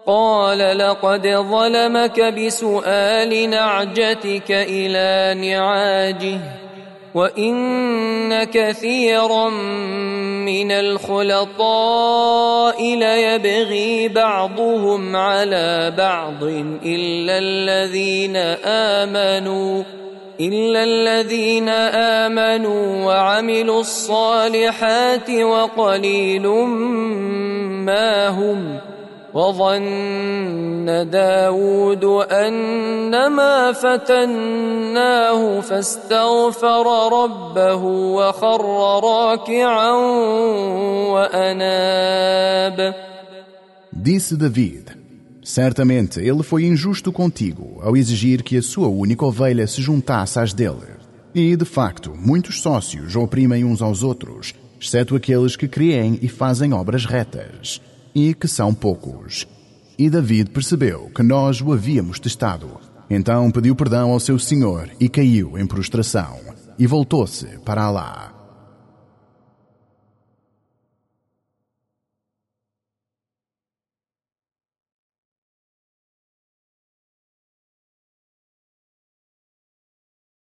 قال لقد ظلمك بسؤال نعجتك إلى نعاجه وإن كثيرا من الخلطاء ليبغي بعضهم على بعض إلا الذين آمنوا وعملوا الصالحات وقليل ما هم. وظن داود أنما فتناه فاستغفر ربه وخر راكعا وأناب. Disse David: certamente ele foi injusto contigo ao exigir que a sua única ovelha se juntasse às dele. E, de facto, muitos sócios oprimem uns aos outros, exceto aqueles que creem e fazem obras retas, e que são poucos. E David percebeu que nós o havíamos testado. Então pediu perdão ao seu senhor e caiu em prostração, e voltou-se para Alá.